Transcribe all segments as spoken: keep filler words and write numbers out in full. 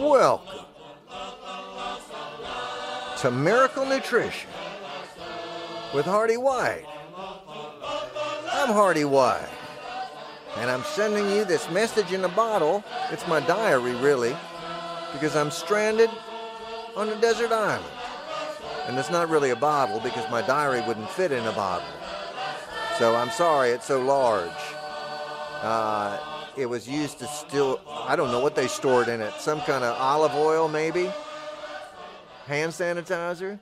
Welcome to Miracle Nutrition with Hardy White. I'm Hardy White, and I'm sending you this message in a bottle. It's my diary, really, because I'm stranded on a desert island. And it's not really a bottle because my diary wouldn't fit in a bottle. So I'm sorry it's so large. Uh, it was used to still, I don't know what they stored in it. Some kind of olive oil, maybe? Hand sanitizer?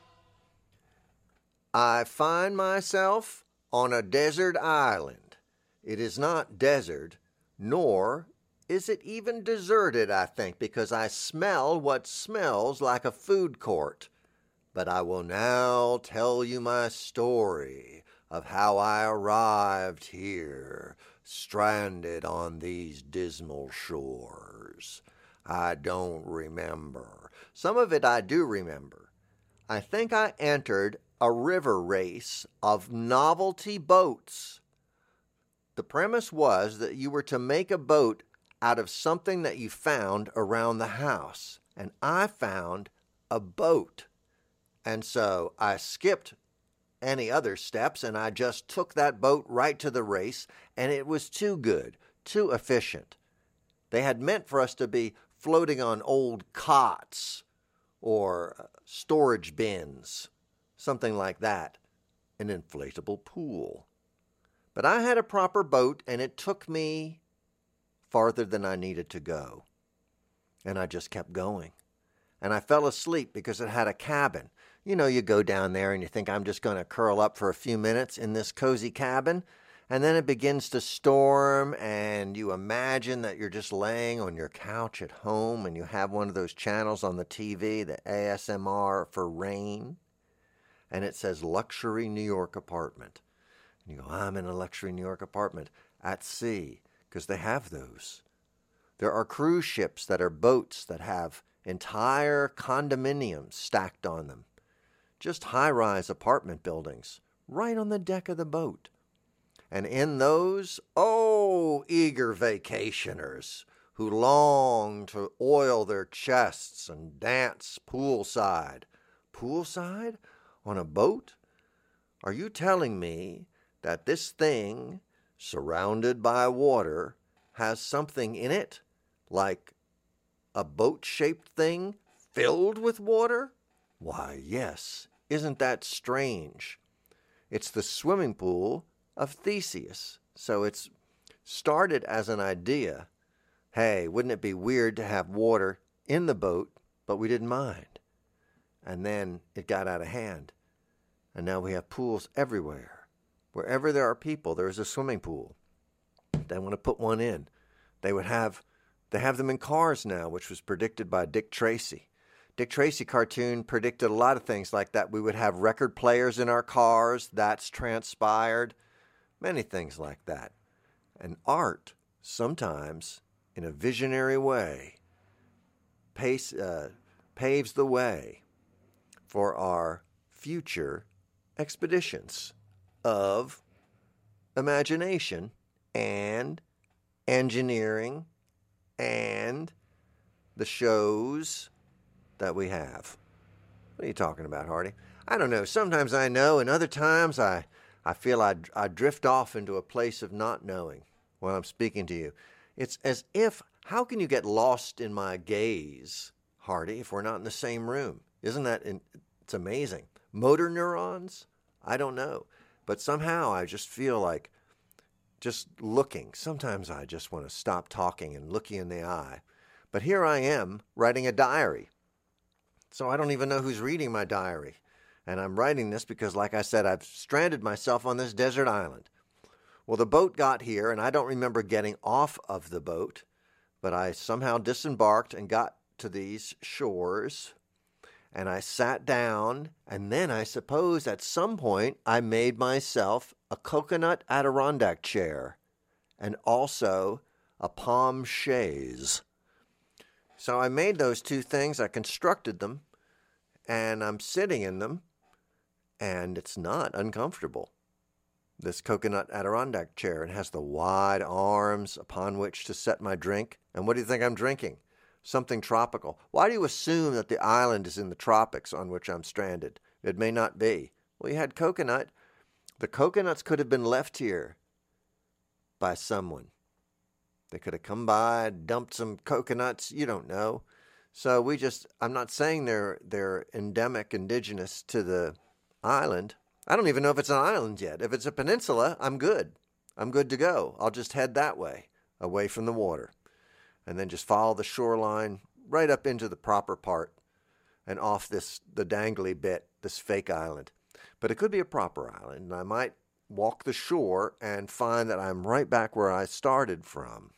I find myself on a desert island. It is not desert, nor is it even deserted, I think, because I smell what smells like a food court. But I will now tell you my story of how I arrived here, stranded on these dismal shores. I don't remember. Some of it I do remember. I think I entered a river race of novelty boats. The premise was that you were to make a boat out of something that you found around the house. And I found a boat. And so I skipped any other steps, and I just took that boat right to the race, and it was too good, too efficient. They had meant for us to be floating on old cots or storage bins, something like that, an inflatable pool. But I had a proper boat, and it took me farther than I needed to go. And I just kept going. And I fell asleep because it had a cabin. You know, you go down there and you think, I'm just going to curl up for a few minutes in this cozy cabin. And then it begins to storm, and you imagine that you're just laying on your couch at home and you have one of those channels on the T V, the A S M R for rain. And it says luxury New York apartment. And you go, I'm in a luxury New York apartment at sea, because they have those. There are cruise ships that are boats that have entire condominiums stacked on them. Just high-rise apartment buildings right on the deck of the boat. And in those, oh, eager vacationers who long to oil their chests and dance poolside. Poolside? On a boat? Are you telling me that this thing, surrounded by water, has something in it, like a boat-shaped thing filled with water? Why, yes. Isn't that strange? It's the swimming pool of Theseus. So it's started as an idea. Hey, wouldn't it be weird to have water in the boat, but we didn't mind. And then it got out of hand. And now we have pools everywhere. Wherever there are people, there is a swimming pool. They want to put one in. They would have, they have them in cars now, which was predicted by Dick Tracy. Dick Tracy cartoon predicted a lot of things like that. We would have record players in our cars. That's transpired. Many things like that. And art, sometimes, in a visionary way, pace, uh, paves the way for our future expeditions of imagination and engineering and the shows that we have. What are you talking about, Hardy? I don't know. Sometimes I know, and other times I, I feel I, I drift off into a place of not knowing while I'm speaking to you. It's as if, how can you get lost in my gaze, Hardy, if we're not in the same room? Isn't that, in, it's amazing. Motor neurons? I don't know. But somehow I just feel like just looking. Sometimes I just want to stop talking and look you in the eye. But here I am writing a diary. So I don't even know who's reading my diary. And I'm writing this because, like I said, I've stranded myself on this desert island. Well, the boat got here, and I don't remember getting off of the boat, but I somehow disembarked and got to these shores, and I sat down, and then I suppose at some point I made myself a coconut Adirondack chair and also a palm chaise. So I made those two things, I constructed them, and I'm sitting in them, and it's not uncomfortable. This coconut Adirondack chair, it has the wide arms upon which to set my drink. And what do you think I'm drinking? something tropical. Why do you assume that the island is in the tropics on which I'm stranded? It may not be. Well, you had coconut. The coconuts could have been left here by someone. They could have come by, dumped some coconuts. You don't know. So we just, I'm not saying they're they're endemic, indigenous to the island. I don't even know if it's an island yet. If it's a peninsula, I'm good. I'm good to go. I'll just head that way, away from the water, and then just follow the shoreline right up into the proper part and off this the dangly bit, this fake island. But it could be a proper island, and I might walk the shore and find that I'm right back where I started from.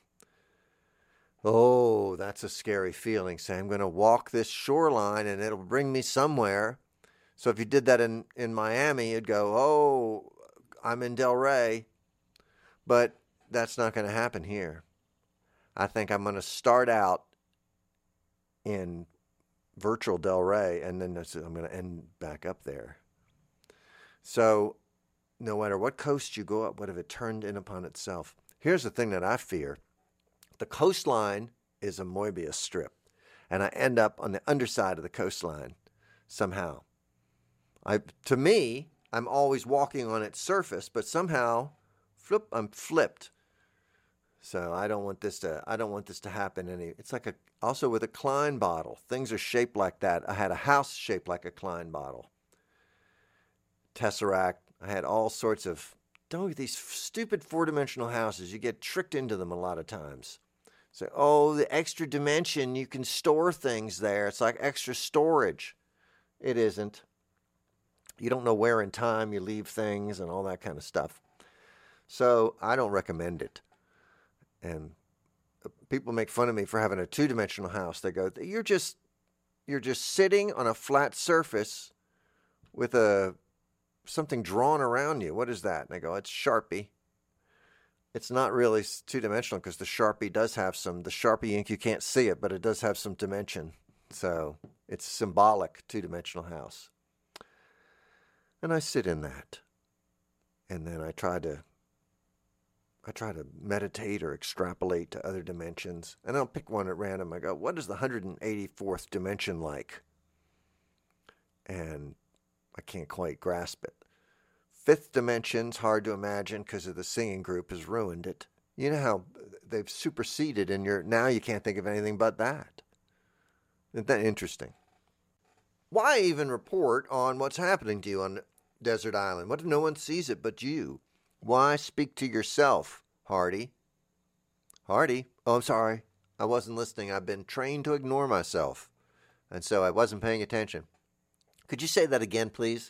Oh, that's a scary feeling. Say, I'm going to walk this shoreline and it'll bring me somewhere. So if you did that in, in Miami, you'd go, oh, I'm in Delray. But that's not going to happen here. I think I'm going to start out in virtual Delray, and then I'm going to end back up there. So no matter what coast you go up, what if it turned in upon itself? Here's the thing that I fear. The coastline is a Moebius strip, and I end up on the underside of the coastline somehow. I, to me, I'm always walking on its surface, but somehow, flip, I'm flipped. So I don't want this to. I don't want this to happen. Any. It's like a also with a Klein bottle. Things are shaped like that. I had a house shaped like a Klein bottle. Tesseract. I had all sorts of. Don't these stupid four-dimensional houses. You get tricked into them a lot of times. So, oh, the extra dimension, you can store things there. It's like extra storage. It isn't. You don't know where in time you leave things and all that kind of stuff. So I don't recommend it. And people make fun of me for having a two-dimensional house. They go, you're just you're just sitting on a flat surface with a something drawn around you. What is that? And I go, it's Sharpie. It's not really two-dimensional because the Sharpie does have some, the Sharpie ink, you can't see it, but it does have some dimension. So it's symbolic two-dimensional house. And I sit in that. And then I try to, I try to meditate or extrapolate to other dimensions. And I'll pick one at random. I go, what is the one hundred eighty-fourth dimension like? And I can't quite grasp it. Fifth dimension's hard to imagine because of the singing group has ruined it. You know how they've superseded and you're now you can't think of anything but that. Isn't that interesting? Why even report on what's happening to you on Desert Island? What if no one sees it but you? Why speak to yourself, Hardy? Hardy? Oh, I'm sorry. I wasn't listening. I've been trained to ignore myself. And so I wasn't paying attention. Could you say that again, please?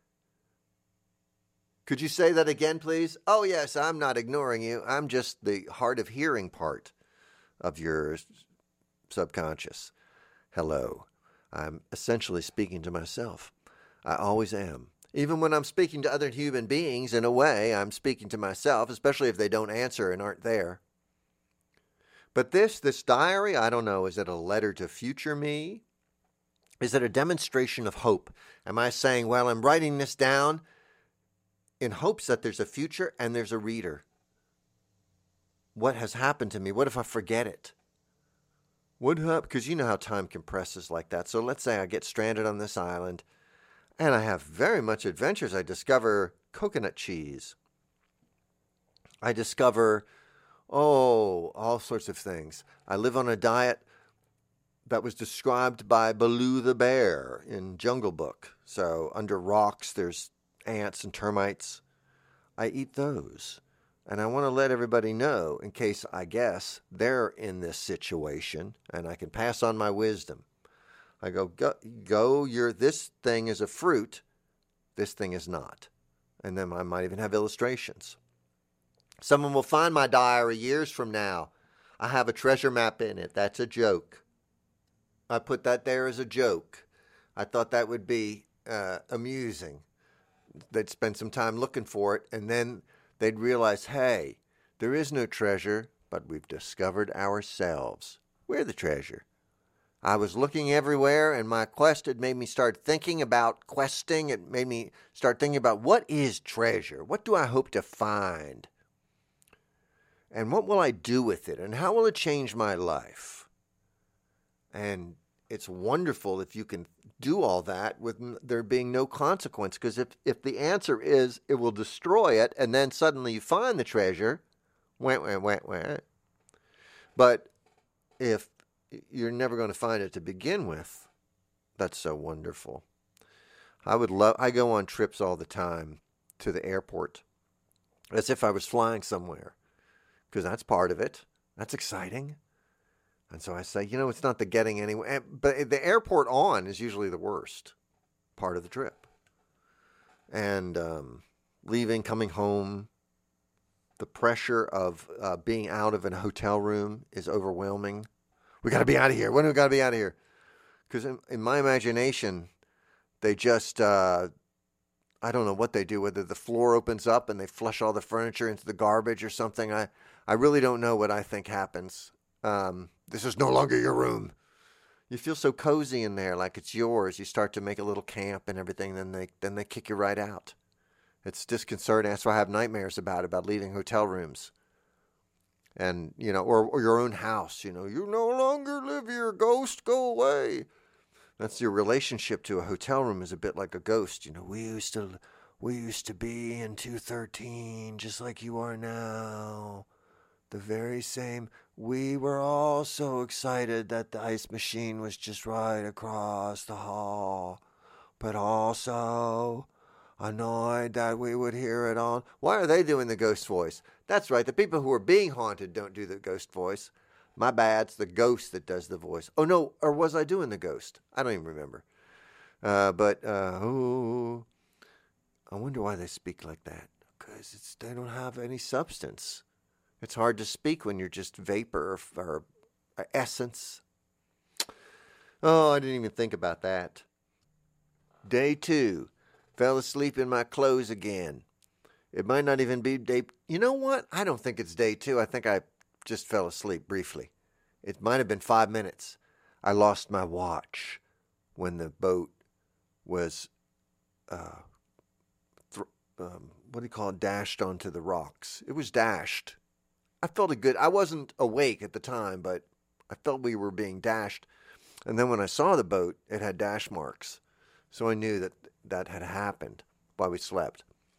Could you say that again, please? Oh, yes, I'm not ignoring you. I'm just the hard of hearing part of your subconscious. Hello. I'm essentially speaking to myself. I always am. Even when I'm speaking to other human beings, in a way, I'm speaking to myself, especially if they don't answer and aren't there. But this, this diary, I don't know, is it a letter to future me? Is it a demonstration of hope? Am I saying, well, I'm writing this down in hopes that there's a future and there's a reader? What has happened to me? What if I forget it? What happened? Because you know how time compresses like that. So let's say I get stranded on this island and I have very much adventures. I discover coconut cheese. I discover, oh, all sorts of things. I live on a diet that was described by Baloo the bear in Jungle Book. So under rocks, there's ants and termites. I eat those. And I want to let everybody know, in case I guess they're in this situation, and I can pass on my wisdom. I go, go, go you're, this thing is a fruit, this thing is not. And then I might even have illustrations. Someone will find my diary years from now. I have a treasure map in it. That's a joke. I put that there as a joke. I thought that would be uh, amusing. They'd spend some time looking for it, and then they'd realize, hey, there is no treasure, but we've discovered ourselves. We're the treasure. I was looking everywhere, and my quest had made me start thinking about questing. It made me start thinking about what is treasure? What do I hope to find? And what will I do with it? And how will it change my life? And it's wonderful if you can do all that with n- there being no consequence. Because if, if the answer is it will destroy it, and then suddenly you find the treasure, wah, wah, wah, wah. But if you're never going to find it to begin with, that's so wonderful. I would love, I go on trips all the time to the airport as if I was flying somewhere, because that's part of it. That's exciting. And so I say, you know, it's not the getting anywhere. But the airport on is usually the worst part of the trip. And um, leaving, coming home, the pressure of uh, being out of a hotel room is overwhelming. We got to be out of here. When do we got to be out of here? Because in, in my imagination, they just, uh, I don't know what they do, whether the floor opens up and they flush all the furniture into the garbage or something. I, I really don't know what I think happens. Um, this is no longer your room. You feel so cozy in there, like it's yours. You start to make a little camp and everything, then they then they kick you right out. It's disconcerting. That's why I have nightmares about about leaving hotel rooms. And, you know, or, or your own house, you know, you no longer live here, ghost, go away. That's your relationship to a hotel room is a bit like a ghost. You know, we used to we used to be in two thirteen, just like you are now. The very same. We were all so excited that the ice machine was just right across the hall, but also annoyed that we would hear it on. Why are they doing the ghost voice? That's right. The people who are being haunted don't do the ghost voice. My bad. It's the ghost that does the voice. Oh, no. Or was I doing the ghost? I don't even remember. Uh, but, uh, oh, I wonder why they speak like that. Because it's they don't have any substance. It's hard to speak when you're just vapor or, or, or essence. Oh, I didn't even think about that. Day two. Fell asleep in my clothes again. It might not even be day... You know what? I don't think it's day two. I think I just fell asleep briefly. It might have been five minutes. I lost my watch when the boat was, uh, th- um, what do you call it, dashed onto the rocks. It was dashed. I felt a good... I wasn't awake at the time, but I felt we were being dashed. And then when I saw the boat, it had dash marks. So I knew that that had happened while we slept.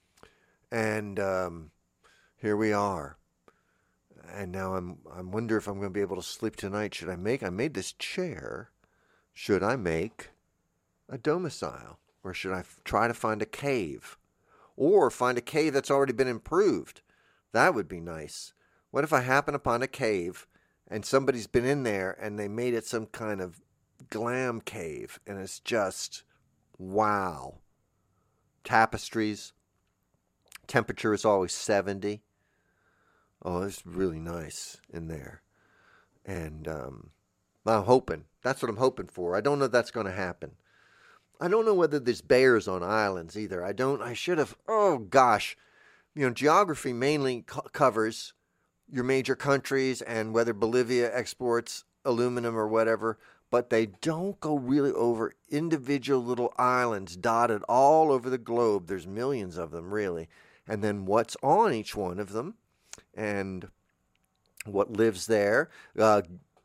And um, here we are. And now I'm I wonder if I'm going to be able to sleep tonight. Should I make, I made this chair. Should I make a domicile? Or should I f- try to find a cave? Or find a cave that's already been improved? That would be nice. What if I happen upon a cave and somebody's been in there and they made it some kind of glam cave and it's just, wow. Tapestries. Temperature is always seventy. Oh, it's really nice in there. And um, I'm hoping. That's what I'm hoping for. I don't know if that's going to happen. I don't know whether there's bears on islands either. I don't. I should have. Oh, gosh. You know, geography mainly co- covers your major countries and whether Bolivia exports aluminum or whatever. But they don't go really over individual little islands dotted all over the globe. There's millions of them, really. And then what's on each one of them and what lives there. Uh,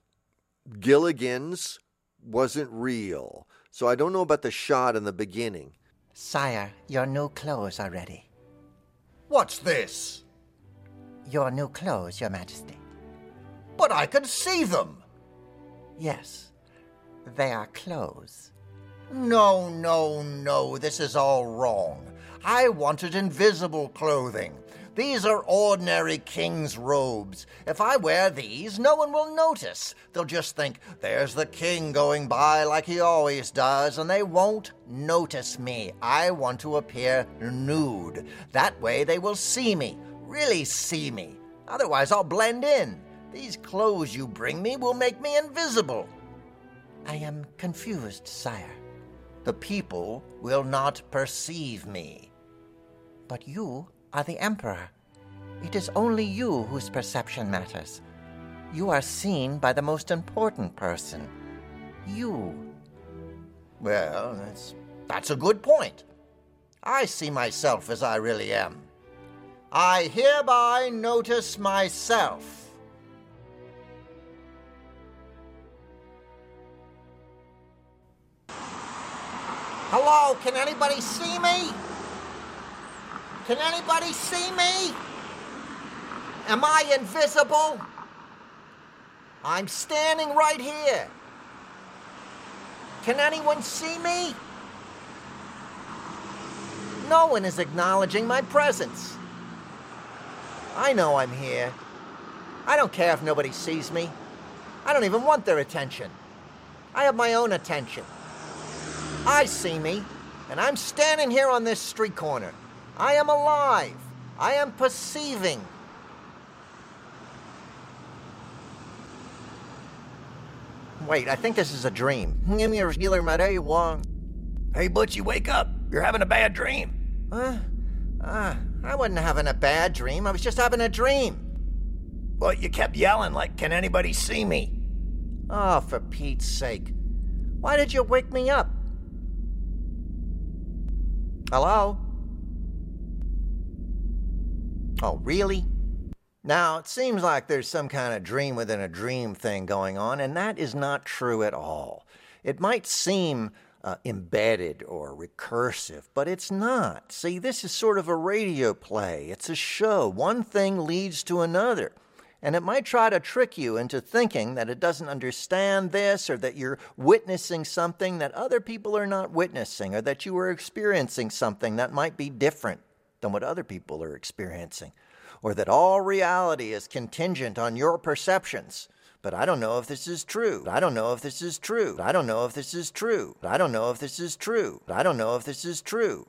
Gilligan's wasn't real. So I don't know about the shot in the beginning. Sire, your new clothes are ready. What's this? Your new clothes, Your Majesty. But I can see them. Yes, they are clothes. No, no, no, this is all wrong. I wanted invisible clothing. These are ordinary king's robes. If I wear these, no one will notice. They'll just think, there's the king going by like he always does, and they won't notice me. I want to appear nude. That way they will see me, really see me. Otherwise I'll blend in. These clothes you bring me will make me invisible. I am confused, sire. The people will not perceive me. But you are the emperor. It is only you whose perception matters. You are seen by the most important person. You. Well, that's, that's a good point. I see myself as I really am. I hereby notice myself. Hello, can anybody see me? Can anybody see me? Am I invisible? I'm standing right here. Can anyone see me? No one is acknowledging my presence. I know I'm here. I don't care if nobody sees me. I don't even want their attention. I have my own attention. I see me, and I'm standing here on this street corner. I am alive. I am perceiving. Wait, I think this is a dream. Hey, Butchie, wake up. You're having a bad dream. Huh? Ah, I wasn't having a bad dream. I was just having a dream. Well, you kept yelling like, can anybody see me? Oh, for Pete's sake. Why did you wake me up? Hello? Oh, really? Now, it seems like there's some kind of dream within a dream thing going on, and that is not true at all. It might seem uh, embedded or recursive, but it's not. See, this is sort of a radio play. It's a show. One thing leads to another. And it might try to trick you into thinking that it doesn't understand this, or that you're witnessing something that other people are not witnessing, or that you are experiencing something that might be different than what other people are experiencing, or that all reality is contingent on your perceptions. But I don't know if this is true. I don't know if this is true. I don't know if this is true. I don't know if this is true. I don't know if this is true.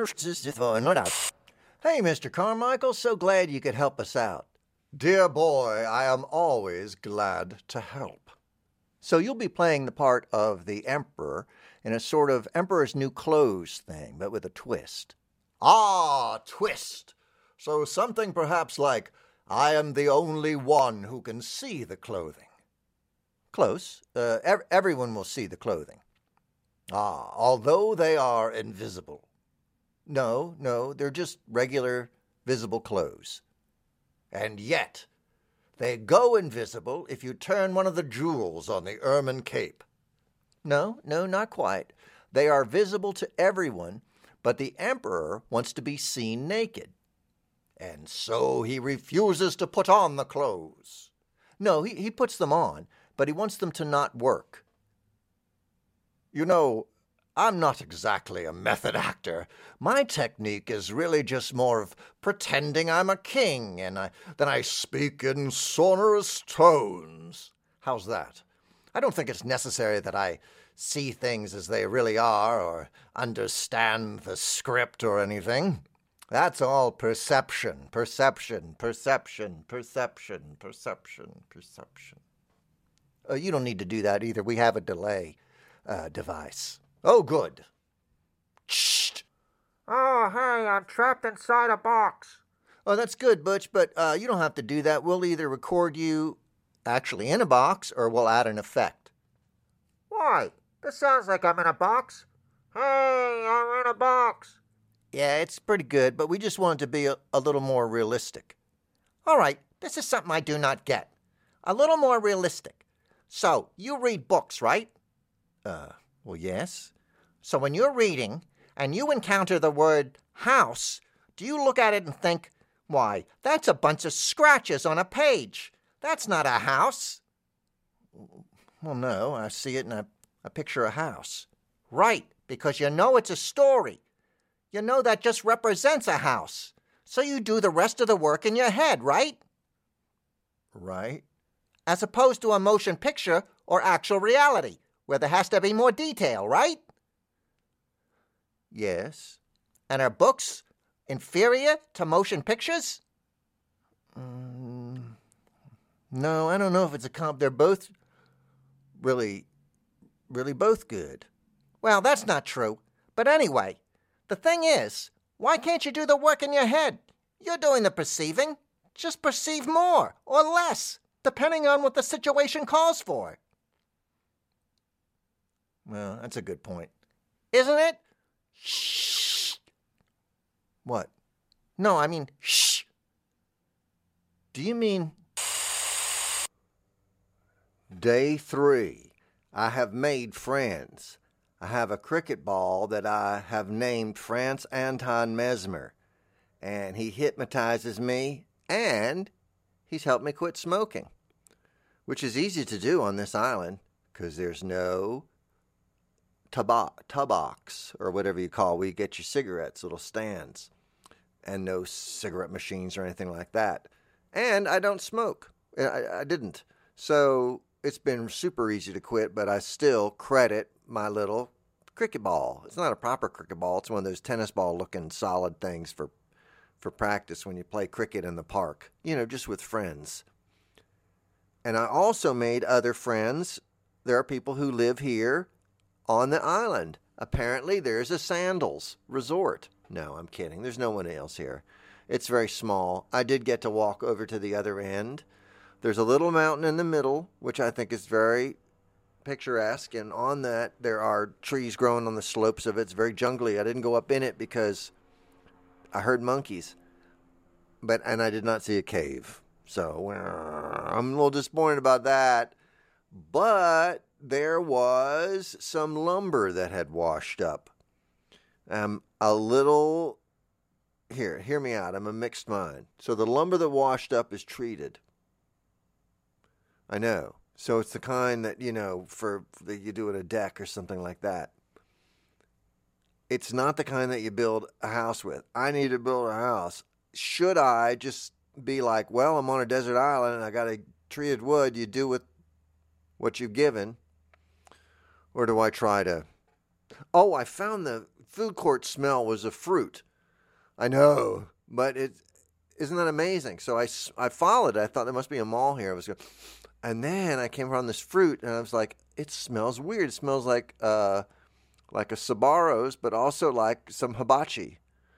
Hey, Mister Carmichael, so glad you could help us out. Dear boy, I am always glad to help. So you'll be playing the part of the Emperor in a sort of Emperor's New Clothes thing, but with a twist. Ah, twist. So something perhaps like, I am the only one who can see the clothing. Close. Uh, ev- everyone will see the clothing. Ah, although they are invisible. No, no, they're just regular, visible clothes. And yet, they go invisible if you turn one of the jewels on the ermine cape. No, no, not quite. They are visible to everyone, but the Emperor wants to be seen naked. And so he refuses to put on the clothes. No, he, he puts them on, but he wants them to not work. You know, I'm not exactly a method actor. My technique is really just more of pretending I'm a king, and I, then I speak in sonorous tones. How's that? I don't think it's necessary that I see things as they really are, or understand the script or anything. That's all perception, perception, perception, perception, perception, perception. Uh, you don't need to do that either. We have a delay uh, device. Oh, good. Shh. Oh, hey, I'm trapped inside a box. Oh, that's good, Butch, but uh, you don't have to do that. We'll either record you actually in a box, or we'll add an effect. Why? This sounds like I'm in a box. Hey, I'm in a box. Yeah, it's pretty good, but we just want it to be a, a little more realistic. All right, this is something I do not get. A little more realistic. So, you read books, right? Uh, well, yes. So when you're reading, and you encounter the word house, do you look at it and think, why, that's a bunch of scratches on a page. That's not a house. Well, no, I see it and I, I picture a house. Right, because you know it's a story. You know that just represents a house. So you do the rest of the work in your head, right? Right. As opposed to a motion picture or actual reality, where there has to be more detail, right? Yes. And are books inferior to motion pictures? Um, no, I don't know if it's a comp. They're both really, really both good. Well, that's not true. But anyway, the thing is, why can't you do the work in your head? You're doing the perceiving. Just perceive more or less, depending on what the situation calls for. Well, that's a good point. Isn't it? Shh. What? No, I mean, shh. Do you mean... Day three. I have made friends. I have a cricket ball that I have named Franz Anton Mesmer, and he hypnotizes me, and he's helped me quit smoking, which is easy to do on this island because there's no tobacco, tobox, or whatever you call where you get your cigarettes, little stands, and no cigarette machines or anything like that. And I don't smoke. I, I didn't. So it's been super easy to quit, but I still credit my little cricket ball. It's not a proper cricket ball. It's one of those tennis ball looking solid things for for practice when you play cricket in the park, you know, just with friends. And I also made other friends. There are people who live here on the island. Apparently there's a Sandals resort. No, I'm kidding. There's no one else here. It's very small. I did get to walk over to the other end. There's a little mountain in the middle, which I think is very picturesque, and on that there are trees growing on the slopes of it. It's very jungly. I didn't go up in it because I heard monkeys, but and I did not see a cave. So I'm a little disappointed about that. But there was some lumber that had washed up. Um, a little, here, hear me out. I'm a mixed mind. So the lumber that washed up is treated. I know. So it's the kind that, you know, for that you do at a deck or something like that. It's not the kind that you build a house with. I need to build a house. Should I just be like, well, I'm on a desert island and I got a treated wood, you do with what you've given? Or do I try to... Oh, I found the food court smell was a fruit. I know, but it isn't that amazing? So I, I followed it. I thought there must be a mall here. I was going, and then I came around this fruit, and I was like, it smells weird. It smells like uh, like a Sbarro's, but also like some hibachi.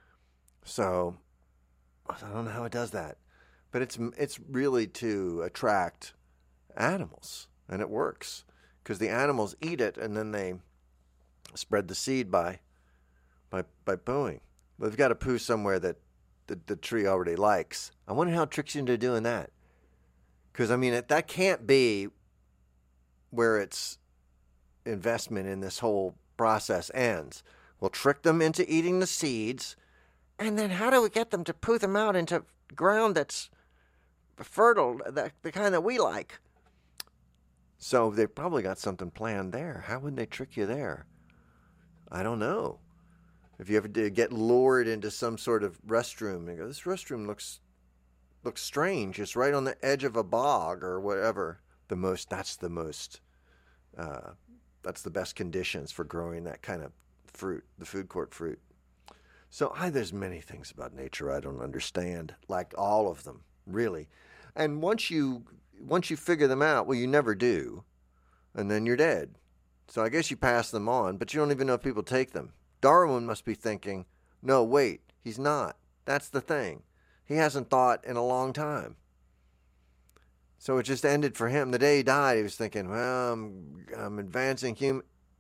So I don't know how it does that, but it's it's really to attract animals, and it works because the animals eat it, and then they spread the seed by by by pooing. They've got to poo somewhere that the, the tree already likes. I wonder how it tricks you into doing that. Because, I mean, it, that can't be where its investment in this whole process ends. We'll trick them into eating the seeds, and then how do we get them to poo them out into ground that's fertile, that, the kind that we like? So they've probably got something planned there. How would they trick you there? I don't know. If you ever did get lured into some sort of restroom, and go, this restroom looks looks strange. It's right on the edge of a bog or whatever. The most that's the most uh, that's the best conditions for growing that kind of fruit, the food court fruit. So I, there's many things about nature I don't understand, like all of them, really. And once you once you figure them out, well, you never do, and then you're dead. So I guess you pass them on, but you don't even know if people take them. Darwin must be thinking, no, wait, he's not. That's the thing. He hasn't thought in a long time. So it just ended for him. The day he died, he was thinking, well, I'm, I'm advancing human.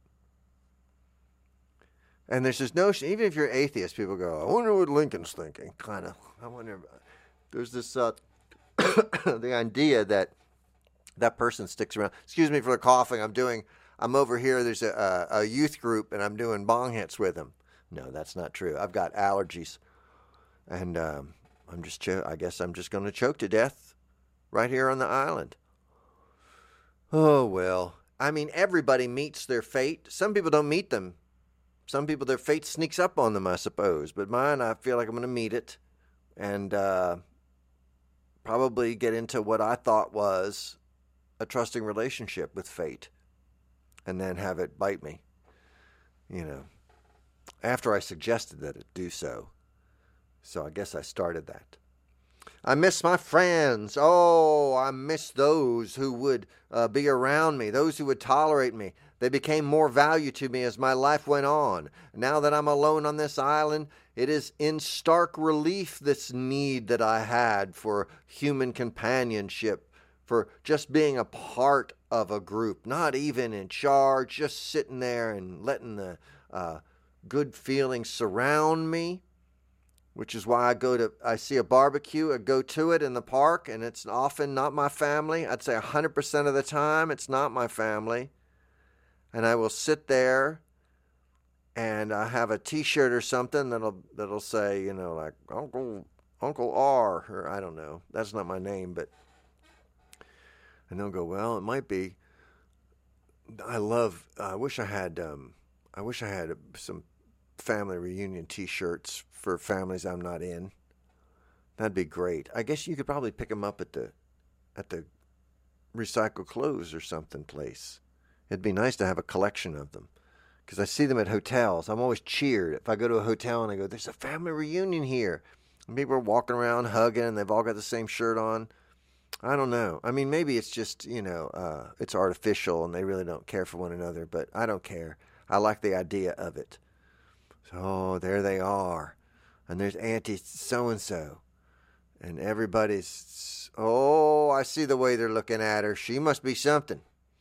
And there's this notion, even if you're atheist, people go, I wonder what Lincoln's thinking. Kind of. I wonder. There's this, uh, the idea that that person sticks around. Excuse me for the coughing. I'm doing... I'm over here, there's a, a youth group, and I'm doing bong hits with them. No, that's not true. I've got allergies. And um, I'm just, cho- I guess I'm just going to choke to death right here on the island. Oh, well. I mean, everybody meets their fate. Some people don't meet them. Some people, their fate sneaks up on them, I suppose. But mine, I feel like I'm going to meet it. And uh, probably get into what I thought was a trusting relationship with fate. And then have it bite me, you know, after I suggested that it do so. So I guess I started that. I miss my friends. Oh, I miss those who would uh, be around me, those who would tolerate me. They became more value to me as my life went on. Now that I'm alone on this island, it is in stark relief this need that I had for human companionship, for just being a part of a group, not even in charge, just sitting there and letting the uh, good feelings surround me, which is why I go to, I see a barbecue, I go to it in the park, and it's often not my family. I'd say one hundred percent of the time, it's not my family. And I will sit there and I have a T-shirt or something that'll that'll say, you know, like Uncle Uncle R, or I don't know. That's not my name, but and they'll go, well, it might be. I love. I wish I had. Um, I wish I had some family reunion T-shirts for families I'm not in. That'd be great. I guess you could probably pick them up at the at the recycle clothes or something place. It'd be nice to have a collection of them because I see them at hotels. I'm always cheered if I go to a hotel and I go, "There's a family reunion here." And people are walking around hugging, and they've all got the same shirt on. I don't know. I mean, maybe it's just, you know, uh, it's artificial and they really don't care for one another, but I don't care. I like the idea of it. So there they are. And there's Auntie so-and-so. And everybody's, oh, I see the way they're looking at her. She must be something.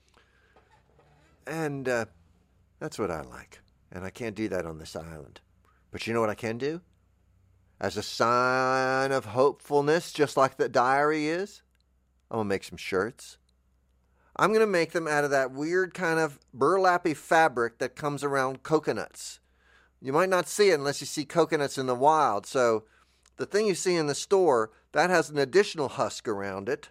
And uh, that's what I like. And I can't do that on this island. But you know what I can do? As a sign of hopefulness, just like the diary is, I'm going to make some shirts. I'm going to make them out of that weird kind of burlappy fabric that comes around coconuts. You might not see it unless you see coconuts in the wild. So the thing you see in the store, that has an additional husk around it.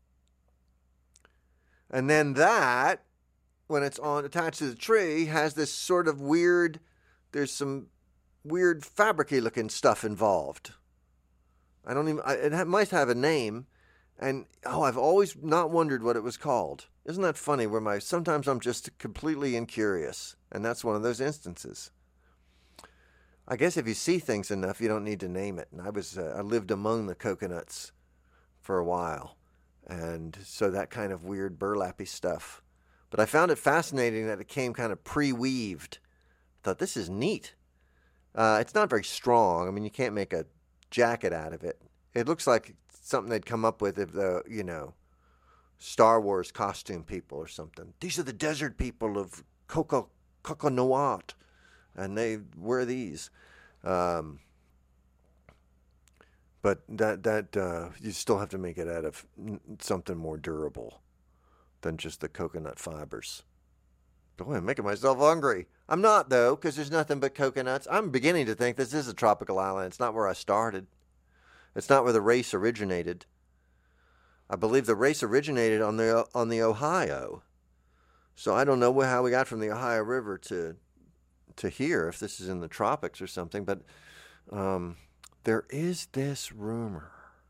And then that, when it's on attached to the tree, has this sort of weird, there's some weird fabricy looking stuff involved. I don't even, I, it might have a name. And, oh, I've always not wondered what it was called. Isn't that funny where my, sometimes I'm just completely incurious. And that's one of those instances. I guess if you see things enough, you don't need to name it. And I was, uh, I lived among the coconuts for a while. And so that kind of weird burlappy stuff. But I found it fascinating that it came kind of pre-weaved. I thought, this is neat. Uh, it's not very strong. I mean, you can't make a jacket out of it. It looks like something they'd come up with if the, you know, Star Wars costume people or something. These are the desert people of Coco, Coconut, and they wear these. Um, but that, that uh, you still have to make it out of something more durable than just the coconut fibers. Boy, I'm making myself hungry. I'm not, though, because there's nothing but coconuts. I'm beginning to think this is a tropical island. It's not where I started. It's not where the race originated. I believe the race originated on the on the Ohio. So I don't know how we got from the Ohio River to to here, if this is in the tropics or something. But um, there is this rumor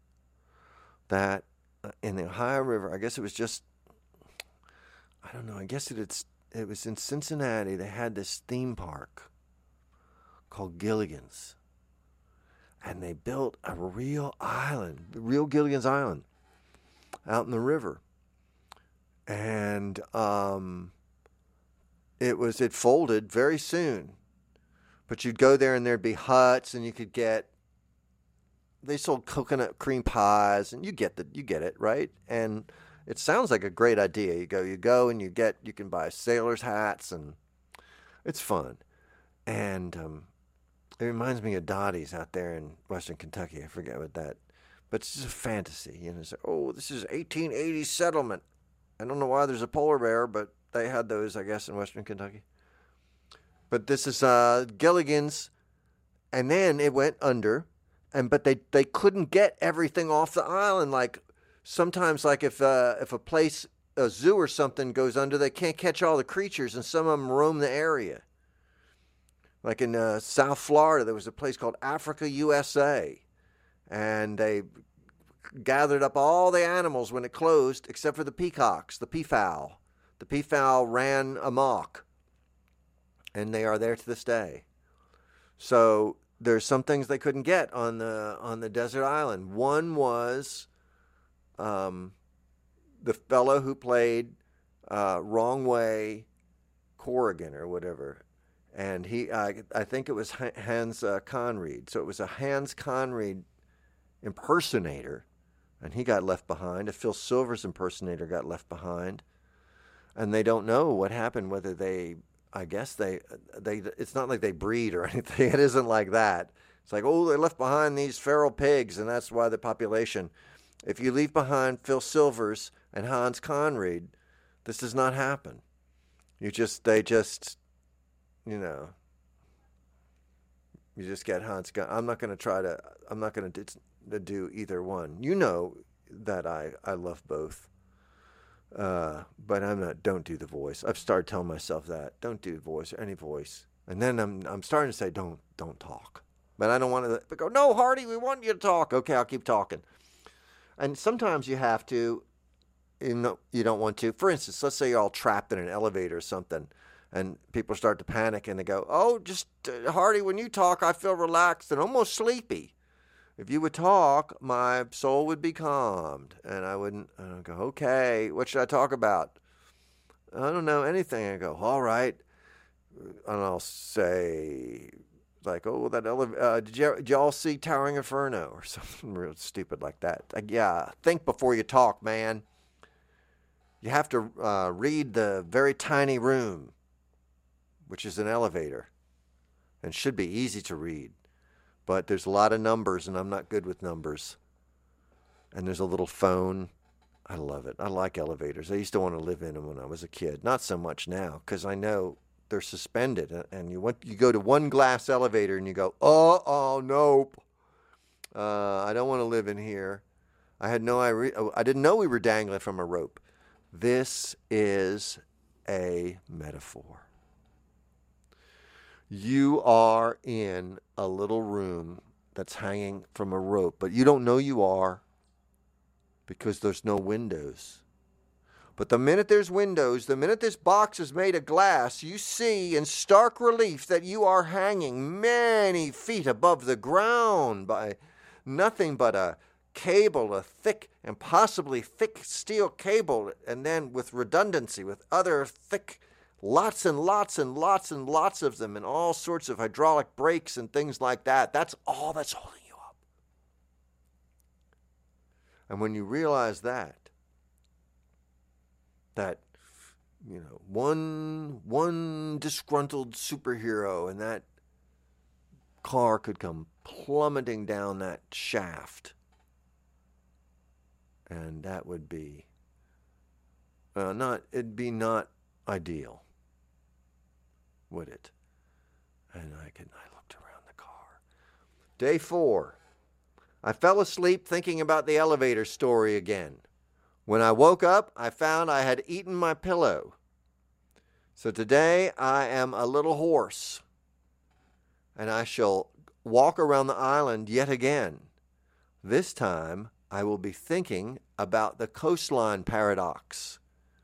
that in the Ohio River, I guess it was just, I don't know, I guess it, it's, it was in Cincinnati. They had this theme park called Gilligan's. And they built a real island, real Gilligan's Island, out in the river. And um, it was it folded very soon. But you'd go there and there'd be huts, and you could get. They sold coconut cream pies, and you get the you get it, right? And it sounds like a great idea. You go, you go, and you get you can buy sailors' hats, and it's fun. And um, it reminds me of Dottie's out there in Western Kentucky. I forget what that, but it's just a fantasy. You know, it's like, oh, this is eighteen eighties settlement. I don't know why there's a polar bear, but they had those, I guess, in Western Kentucky. But this is uh, Gilligan's, and then it went under, and but they, they couldn't get everything off the island. Like sometimes, like if uh, if a place, a zoo or something goes under, they can't catch all the creatures, and some of them roam the area. Like in uh, South Florida, there was a place called Africa U S A, and they gathered up all the animals when it closed, except for the peacocks, the peafowl. The peafowl ran amok, and they are there to this day. So there's some things they couldn't get on the on the desert island. One was um, the fellow who played uh, Wrong Way Corrigan or whatever. And he, I, I think it was Hans uh, Conried. So it was a Hans Conried impersonator, and he got left behind. A Phil Silvers impersonator got left behind, and they don't know what happened. Whether they, I guess they, they. It's not like they breed or anything. It isn't like that. It's like, oh, they left behind these feral pigs, and that's why the population. If you leave behind Phil Silvers and Hans Conried, this does not happen. You just, they just. You know, You just get Hans gun. I'm not going to try to, I'm not going to do either one. You know that I, I love both. Uh, but I'm not, don't do the voice. I've started telling myself that. Don't do the voice or any voice. And then I'm I'm starting to say, don't, don't talk. But I don't want to go, no, Hardy, we want you to talk. Okay, I'll keep talking. And sometimes you have to, you know, you don't want to. For instance, let's say you're all trapped in an elevator or something, and people start to panic, and they go, oh, just, uh, Hardy, when you talk, I feel relaxed and almost sleepy. If you would talk, my soul would be calmed, and I wouldn't, and I'd go, okay, what should I talk about? I don't know, anything. I go, all right. And I'll say, like, oh, that elevator, uh, did, you, did y'all see Towering Inferno? Or something real stupid like that. Like, yeah, think before you talk, man. You have to uh, read The Very Tiny Room, which is an elevator, and should be easy to read. But there's a lot of numbers, and I'm not good with numbers. And there's a little phone. I love it. I like elevators. I used to want to live in them when I was a kid. Not so much now, because I know they're suspended. And you went, you go to one glass elevator, and you go, oh, oh, nope. Uh, I don't want to live in here. I had no, I, re- I didn't know we were dangling from a rope. This is a metaphor. You are in a little room that's hanging from a rope, but you don't know you are because there's no windows. But the minute there's windows, the minute this box is made of glass, you see in stark relief that you are hanging many feet above the ground by nothing but a cable, a thick and possibly thick steel cable, and then with redundancy, with other thick, lots and lots and lots and lots of them, and all sorts of hydraulic brakes and things like that. That's all that's holding you up. And when you realize that, that, you know, one one disgruntled superhero in that car could come plummeting down that shaft, and that would be uh, not, it'd be not ideal, would it? And I could, I looked around the car. Day four. I fell asleep thinking about the elevator story again. When I woke up, I found I had eaten my pillow. So today I am a little hoarse, and I shall walk around the island yet again. This time I will be thinking about the coastline paradox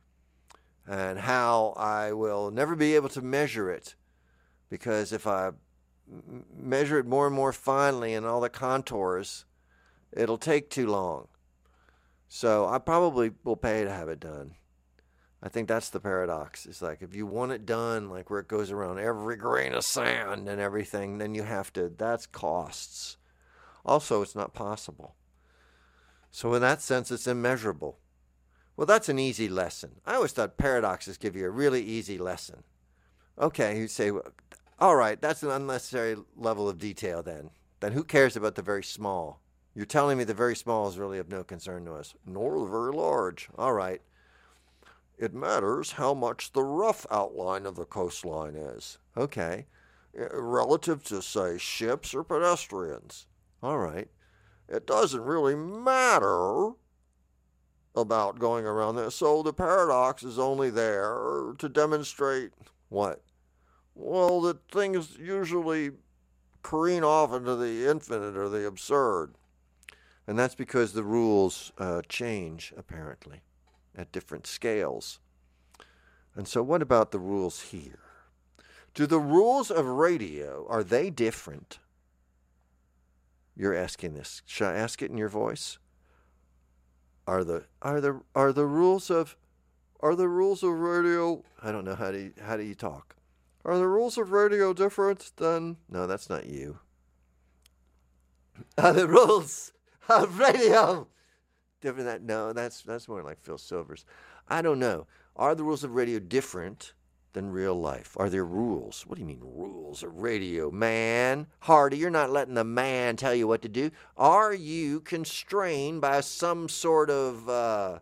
and how I will never be able to measure it, because if I measure it more and more finely in all the contours, it'll take too long. So I probably will pay to have it done. I think that's the paradox. It's like if you want it done, like where it goes around every grain of sand and everything, then you have to, that's costs. Also, it's not possible. So in that sense, it's immeasurable. Well, that's an easy lesson. I always thought paradoxes give you a really easy lesson. Okay, you say, well, all right, that's an unnecessary level of detail then. Then who cares about the very small? You're telling me the very small is really of no concern to us, nor the very large. All right. It matters how much the rough outline of the coastline is. Okay. Relative to, say, ships or pedestrians. All right. It doesn't really matter about going around there. So the paradox is only there to demonstrate what? Well, that things usually careen off into the infinite or the absurd. And that's because the rules uh, change, apparently, at different scales. And so what about the rules here? Do the rules of radio, are they different? You're asking this. Should I ask it in your voice? Are the are the are the rules of are the rules of radio? I don't know how do you, how do you talk? Are the rules of radio different than? No, that's not you. Are the rules of radio different than? No, that's that's more like Phil Silvers. I don't know. Are the rules of radio different than real life? Are there rules? What do you mean rules of radio, man? Hardy, you're not letting the man tell you what to do. Are you constrained by some sort of uh,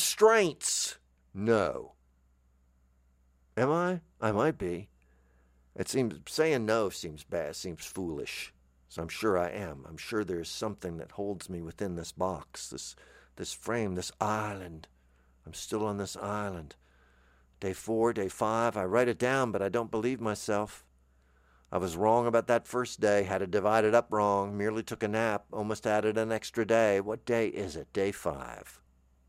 constraints? No. Am I? I might be. It seems saying no seems bad, seems foolish. So I'm sure I am. I'm sure there's something that holds me within this box, this this frame, this island. I'm still on this island. Day four, day five, I write it down, but I don't believe myself. I was wrong about that first day, had it divided up wrong, merely took a nap, almost added an extra day. What day is it? Day five.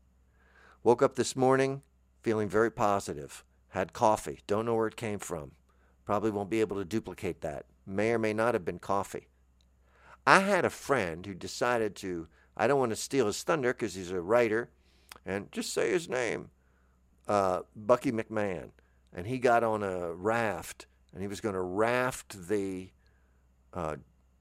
Woke up this morning feeling very positive. Had coffee. Don't know where it came from. Probably won't be able to duplicate that. May or may not have been coffee. I had a friend who decided to, I don't want to steal his thunder because he's a writer, and just say his name, uh, Bucky McMahon. And he got on a raft, and he was going to raft the uh,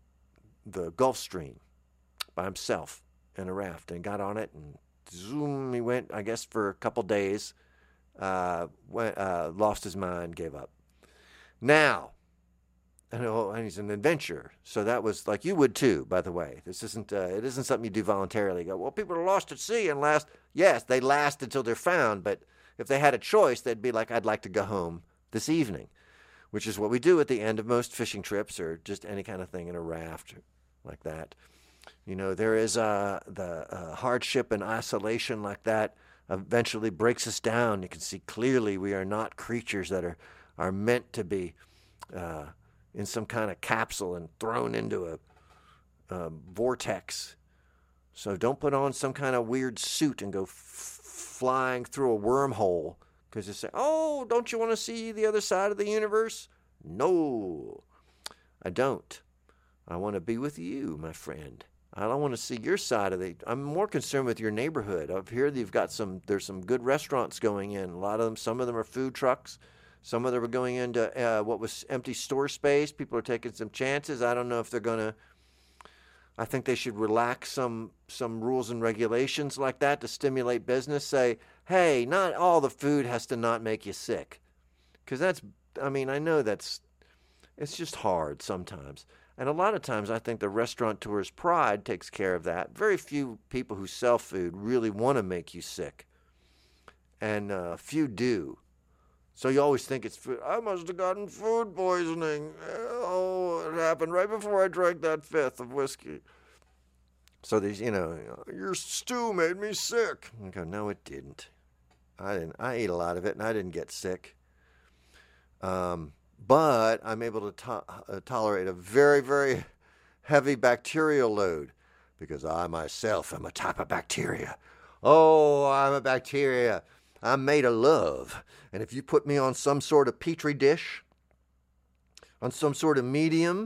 the Gulf Stream by himself in a raft, and got on it, and zoom, he went, I guess, for a couple days, uh, went, uh, lost his mind, gave up. Now, and, oh, and he's an adventurer, so that was like you would too, by the way. This isn't, uh, it isn't something you do voluntarily. You go, well, people are lost at sea and last. Yes, they last until they're found, but if they had a choice, they'd be like, I'd like to go home this evening, which is what we do at the end of most fishing trips or just any kind of thing in a raft like that. You know, there is uh, the uh, hardship and isolation like that eventually breaks us down. You can see clearly we are not creatures that are, are meant to be uh, in some kind of capsule and thrown into a, a vortex. So don't put on some kind of weird suit and go f- flying through a wormhole because you say, oh, don't you want to see the other side of the universe? No, I don't. I want to be with you, my friend. I don't want to see your side of the. I'm more concerned with your neighborhood. Up here, you've got some. There's some good restaurants going in. A lot of them. Some of them are food trucks. Some of them are going into uh, what was empty store space. People are taking some chances. I don't know if they're gonna. I think they should relax some some rules and regulations like that to stimulate business. Say, hey, not all the food has to not make you sick, because that's. I mean, I know that's. It's just hard sometimes. And a lot of times I think the restaurateur's pride takes care of that. Very few people who sell food really want to make you sick. And uh, few do. So you always think it's food. I must have gotten food poisoning. Oh, it happened right before I drank that fifth of whiskey. So these, you know, your stew made me sick. I go, no, it didn't. I didn't. I ate a lot of it and I didn't get sick. Um... But I'm able to to- uh, tolerate a very, very heavy bacterial load because I myself am a type of bacteria. Oh, I'm a bacteria. I'm made of love. And if you put me on some sort of petri dish, on some sort of medium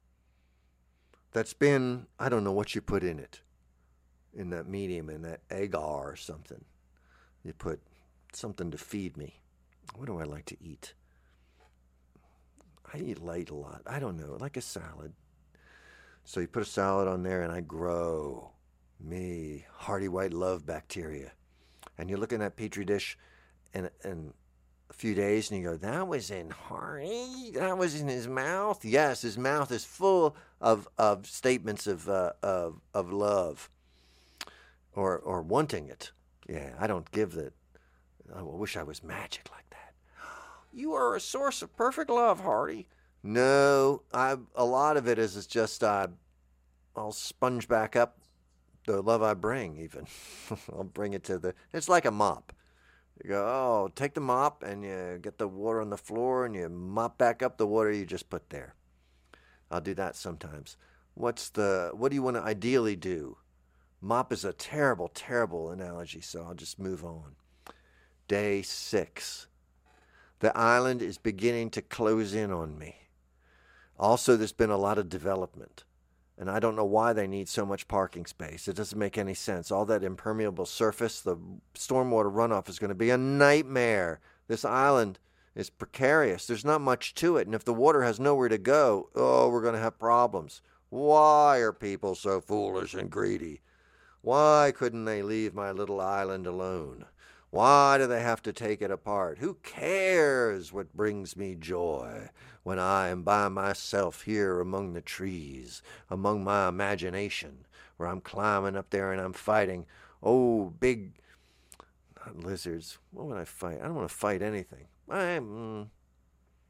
that's been, I don't know what you put in it, in that medium, in that agar or something. You put something to feed me. What do I like to eat? I eat light a lot. I don't know, like a salad. So you put a salad on there and I grow me hearty white love bacteria. And you look in that petri dish in, in a few days and you go, that was in Hardy? That was in his mouth? Yes, his mouth is full of, of statements of, uh, of, of love or, or wanting it. Yeah, I don't give that. I wish I was magic like that. You are a source of perfect love, Hardy. No, I. A lot of it is, is just uh, I'll sponge back up the love I bring, even. I'll bring it to the... It's like a mop. You go, oh, take the mop and you get the water on the floor and you mop back up the water you just put there. I'll do that sometimes. What's the... What do you want to ideally do? Mop is a terrible, terrible analogy, so I'll just move on. Day six. The island is beginning to close in on me. Also, there's been a lot of development, and I don't know why they need so much parking space. It doesn't make any sense. All that impermeable surface, the stormwater runoff is going to be a nightmare. This island is precarious. There's not much to it, and if the water has nowhere to go, oh, we're going to have problems. Why are people so foolish and greedy? Why couldn't they leave my little island alone? Why do they have to take it apart? Who cares what brings me joy when I am by myself here among the trees, among my imagination, where I'm climbing up there and I'm fighting, oh, big not lizards. What would I fight? I don't want to fight anything. I'm,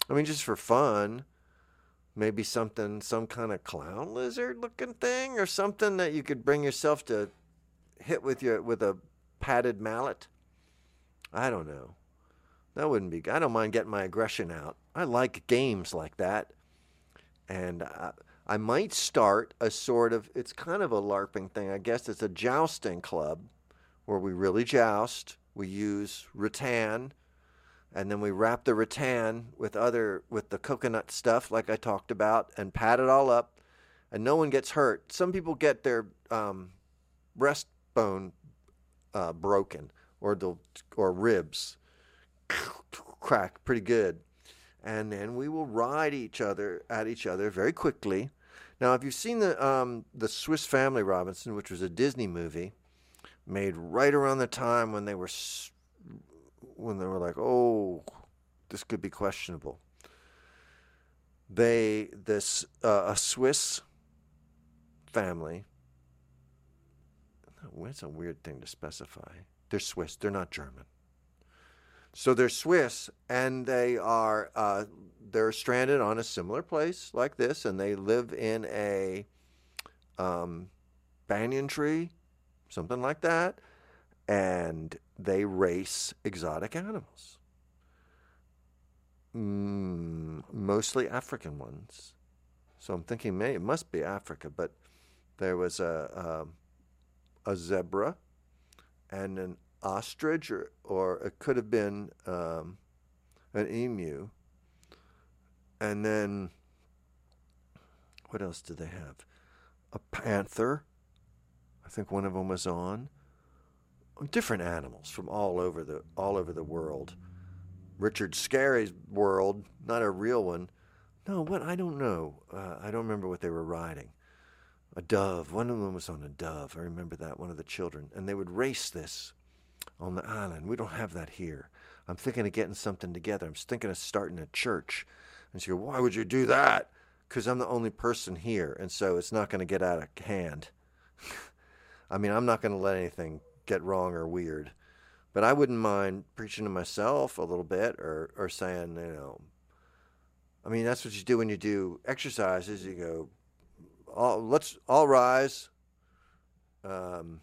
I mean, just for fun. Maybe something, some kind of clown lizard looking thing or something that you could bring yourself to hit with your with a padded mallet. I don't know. That wouldn't be good. I don't mind getting my aggression out. I like games like that. And I, I might start a sort of, it's kind of a LARPing thing, I guess. It's a jousting club where we really joust. We use rattan, and then we wrap the rattan with other, with the coconut stuff like I talked about, and pat it all up, and no one gets hurt. Some people get their um, breastbone uh, broken, or the or ribs crack pretty good. And then we will ride each other at each other very quickly. Now, if you've seen the um, the Swiss Family Robinson, which was a Disney movie made right around the time when they were when they were like, oh, this could be questionable. They this uh, a Swiss family. It's a weird thing to specify. They're Swiss. They're not German. So they're Swiss, and they are uh, they're stranded on a similar place like this, and they live in a um, banyan tree, something like that, and they race exotic animals, mm, mostly African ones. So I'm thinking, maybe it must be Africa, but there was a a, a zebra and an ostrich, or, or it could have been um, an emu. And then, what else did they have? A panther. I think one of them was on. Different animals from all over the all over the world. Richard Scarry's world, not a real one. No, what? I don't know. Uh, I don't remember what they were riding. A dove. One of them was on a dove. I remember that, one of the children. And they would race this on the island. We don't have that here. I'm thinking of getting something together. I'm thinking of starting a church. And she goes, why would you do that? Because I'm the only person here, and so it's not going to get out of hand. I mean, I'm not going to let anything get wrong or weird. But I wouldn't mind preaching to myself a little bit, or, or saying, you know, I mean, that's what you do when you do exercises. You go, all, let's all rise. Um,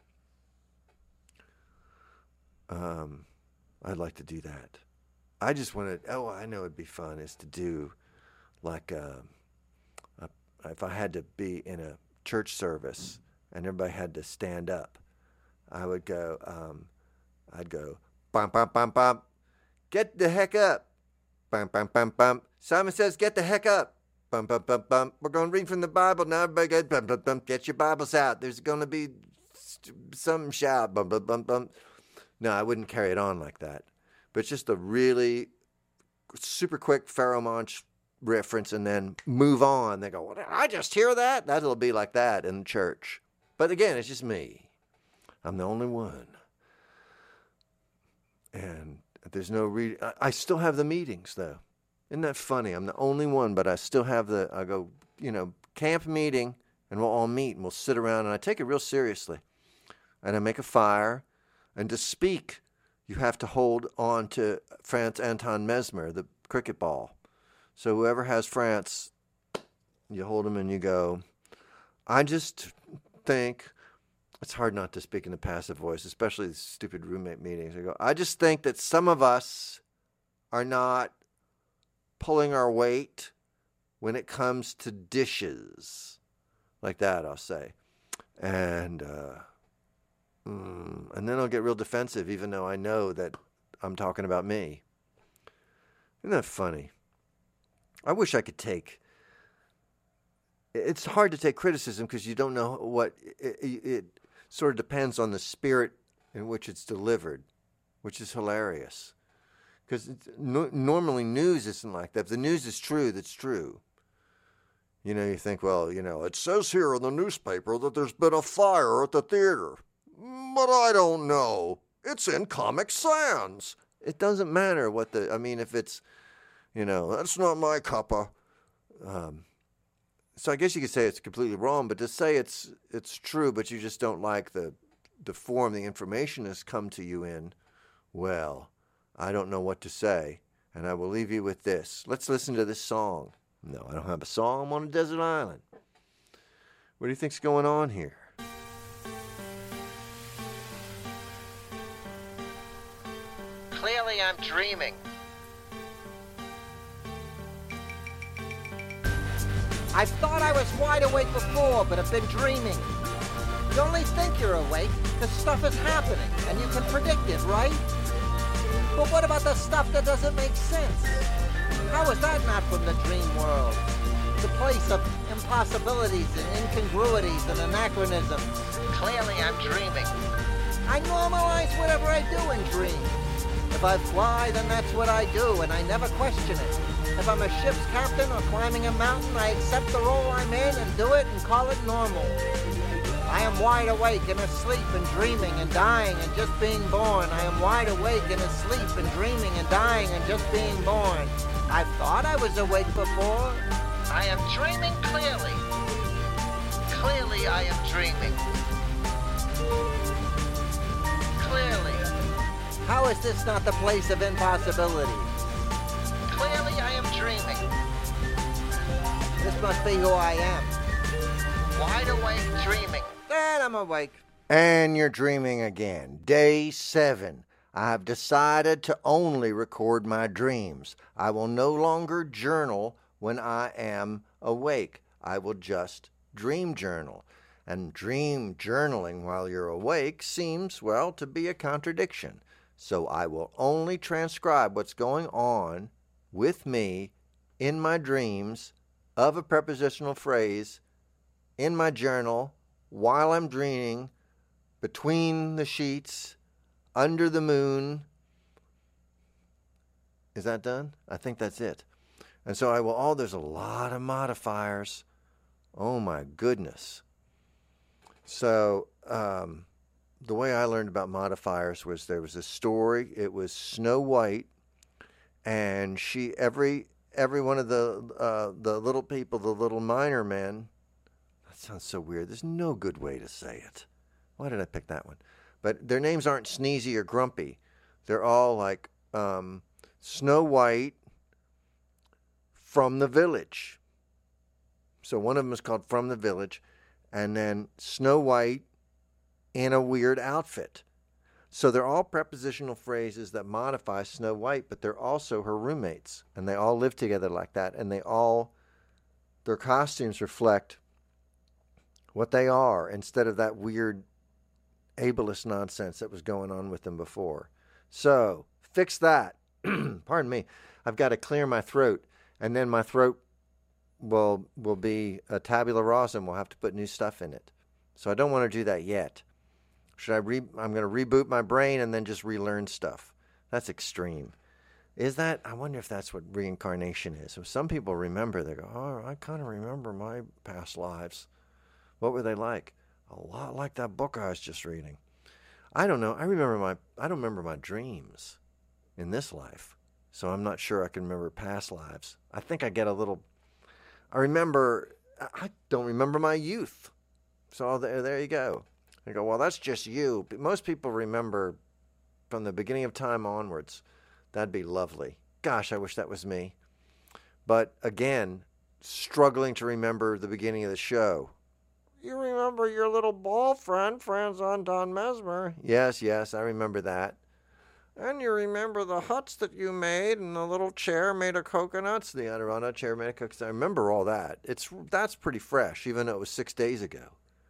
um, I'd like to do that. I just want to, oh, I know it'd be fun, is to do like, a, a, if I had to be in a church service and everybody had to stand up, I would go, um, I'd go, bum, bum, bum, bum, get the heck up. Bum, bum, bum, bum. Simon Says, get the heck up. Bum, bum, bum, bum. We're going to read from the Bible now. Everybody get, bum, bum, bum. Get your Bibles out. There's going to be some shout. Bum, bum, bum, bum. No, I wouldn't carry it on like that. But just a really super quick Pharoah Monch reference, and then move on. They go, well, did I just hear that? That'll be like that in church. But again, it's just me. I'm the only one. And there's no re- I still have the meetings, though. Isn't that funny? I'm the only one, but I still have the, I go, you know, camp meeting, and we'll all meet, and we'll sit around, and I take it real seriously. And I make a fire, and to speak, you have to hold on to Franz Anton Mesmer, the cricket ball. So whoever has France, you hold him and you go, I just think, it's hard not to speak in the passive voice, especially the stupid roommate meetings. I go, I just think that some of us are not pulling our weight when it comes to dishes. Like that, I'll say. And, uh, mm, and then I'll get real defensive, even though I know that I'm talking about me. Isn't that funny? I wish I could take... It's hard to take criticism because you don't know what... It, it, it sort of depends on the spirit in which it's delivered, which is hilarious. Because no, normally news isn't like that. If the news is true, that's true. You know, you think, well, you know, it says here in the newspaper that there's been a fire at the theater. But I don't know. It's in Comic Sans. It doesn't matter what the... I mean, if it's, you know, that's not my cuppa. Um, so I guess you could say it's completely wrong, but to say it's it's true, but you just don't like the the form the information has come to you in, well, I don't know what to say. And I will leave you with this. Let's listen to this song. No, I don't have a song. I'm on a desert island. What do you think's going on here? Clearly I'm dreaming. I thought I was wide awake before, but have been dreaming. You only think you're awake because stuff is happening, and you can predict it, right? But what about the stuff that doesn't make sense? How is that not from the dream world? The place of impossibilities and incongruities and anachronisms. Clearly I'm dreaming. I normalize whatever I do in dreams. If I fly, then that's what I do, and I never question it. If I'm a ship's captain or climbing a mountain, I accept the role I'm in and do it and call it normal. I am wide awake and asleep and dreaming and dying and just being born. I am wide awake and asleep and dreaming and dying and just being born. I thought I was awake before. I am dreaming clearly. Clearly I am dreaming. Clearly. How is this not the place of impossibilities? Clearly I am dreaming. This must be who I am. Wide awake dreaming. And I'm awake. And you're dreaming again. Day seven. I have decided to only record my dreams. I will no longer journal when I am awake. I will just dream journal. And dream journaling while you're awake seems, well, to be a contradiction. So I will only transcribe what's going on with me in my dreams of a prepositional phrase in my journal while I'm dreaming, between the sheets, under the moon. Is that done? I think that's it. And so I will, oh, there's a lot of modifiers. Oh my goodness. So um, the way I learned about modifiers was there was a story. It was Snow White, and she, every every one of the uh, the little people, the little miner men, that sounds so weird. There's no good way to say it. Why did I pick that one? But their names aren't Sneezy or Grumpy. They're all like um, Snow White from the Village. So one of them is called From the Village, and then Snow White in a weird outfit. So they're all prepositional phrases that modify Snow White, but they're also her roommates, and they all live together like that, and they all, their costumes reflect what they are instead of that weird ableist nonsense that was going on with them before. So fix that. Pardon me. I've got to clear my throat, and then my throat will will be a tabula rasa, and we'll have to put new stuff in it. So I don't want to do that yet. Should I re- I'm going to reboot my brain and then just relearn stuff. That's extreme. Is that? I wonder if that's what reincarnation is. So some people remember, they go, oh, I kind of remember my past lives. What were they like? A lot like that book I was just reading. I don't know. I remember my, I don't remember my dreams in this life. So I'm not sure I can remember past lives. I think I get a little, I remember, I don't remember my youth. So there, there you go. I go, well, that's just you. Most people remember from the beginning of time onwards. That'd be lovely. Gosh, I wish that was me. But again, struggling to remember the beginning of the show. You remember your little ball friend, Franz Anton Mesmer? Yes, yes, I remember that. And you remember the huts that you made and the little chair made of coconuts? The Adirondack chair made of coconuts. I remember all that. It's That's pretty fresh, even though it was six days ago.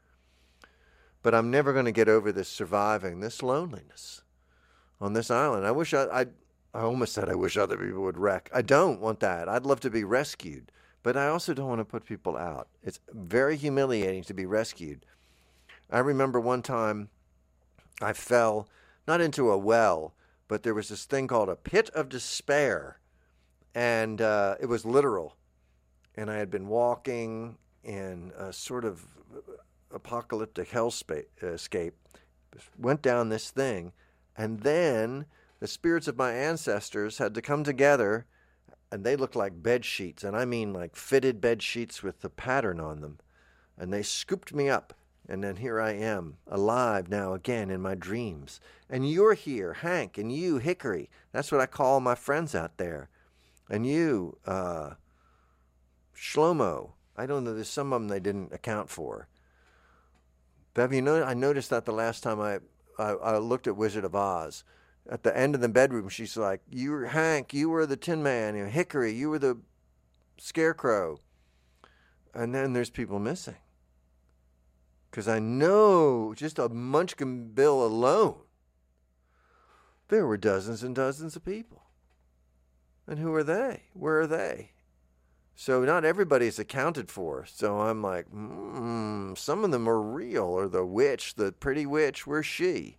But I'm never going to get over this surviving, this loneliness on this island. I wish I, I, I almost said I wish other people would wreck. I don't want that. I'd love to be rescued. But I also don't want to put people out. It's very humiliating to be rescued. I remember one time I fell, not into a well, but there was this thing called a pit of despair. And uh, it was literal. And I had been walking in a sort of apocalyptic hellscape, went down this thing, and then the spirits of my ancestors had to come together, and they looked like bed sheets, and I mean like fitted bed sheets with the pattern on them, and they scooped me up And then here I am, alive now again in my dreams. And you're here, Hank, and you, Hickory. That's what I call my friends out there. And you, uh, Shlomo. I don't know, there's some of them they didn't account for. But have you noticed, I noticed that the last time I, I, I looked at Wizard of Oz. At the end of the bedroom, she's like, you were Hank, you were the Tin Man. You know, Hickory, you were the Scarecrow. And then there's people missing. Because I know just a Munchkin Bill alone, there were dozens and dozens of people. And who are they? Where are they? So not everybody's accounted for. So I'm like, hmm, some of them are real. Or the witch, the pretty witch, where's she?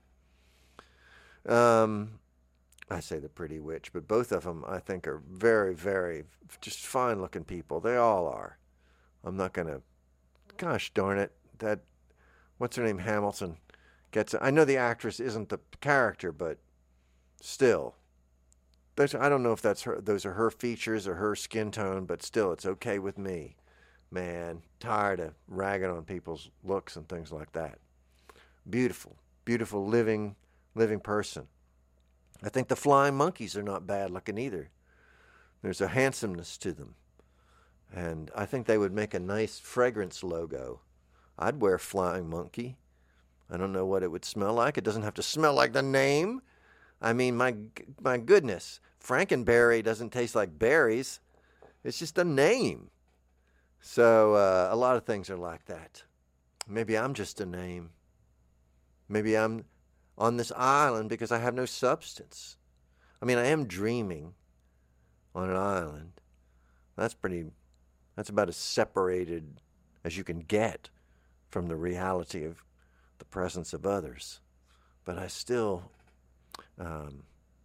Um, I say the pretty witch, but both of them I think are very, very just fine-looking people. They all are. I'm not going to, gosh darn it, that, what's her name, Hamilton, gets, I know the actress isn't the character, but still. There's, I don't know if that's her, those are her features or her skin tone, but still, it's okay with me. Man, tired of ragging on people's looks and things like that. Beautiful, beautiful living, living person. I think the flying monkeys are not bad looking either. There's a handsomeness to them. And I think they would make a nice fragrance logo. I'd wear flying monkey. I don't know what it would smell like. It doesn't have to smell like the name. I mean, my my goodness, Frankenberry doesn't taste like berries. It's just a name. So uh, a lot of things are like that. Maybe I'm just a name. Maybe I'm on this island because I have no substance. I mean, I am dreaming on an island. That's pretty, that's about as separated as you can get from the reality of the presence of others. But I still... Um,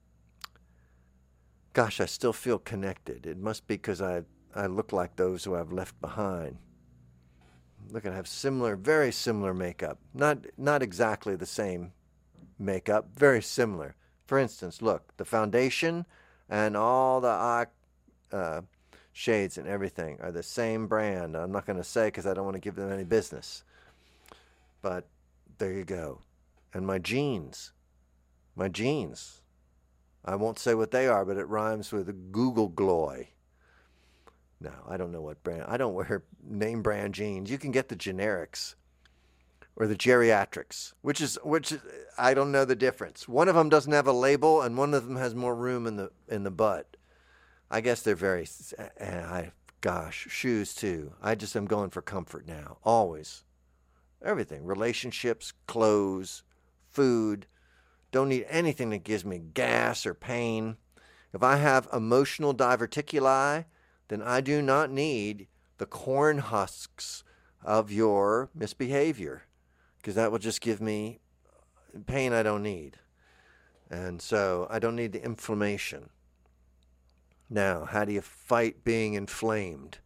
gosh, I still feel connected. It must be because I, I look like those who I've left behind. Look, I have similar, very similar makeup. Not not exactly the same makeup, very similar. For instance, look, the foundation and all the eye uh, shades and everything are the same brand. I'm not going to say because I don't want to give them any business. But there you go. And my jeans. My jeans. I won't say what they are, but it rhymes with Google Gloy. No, I don't know what brand. I don't wear name brand jeans. You can get the generics or the geriatrics, which is which is, I don't know the difference. One of them doesn't have a label, and one of them has more room in the in the butt. I guess they're very. I gosh, shoes too. I just am going for comfort now. Always, everything, relationships, clothes, food. Don't need anything that gives me gas or pain. If I have emotional diverticuli, then I do not need the corn husks of your misbehavior, because that will just give me pain I don't need. And so I don't need the inflammation. Now, how do you fight being inflamed?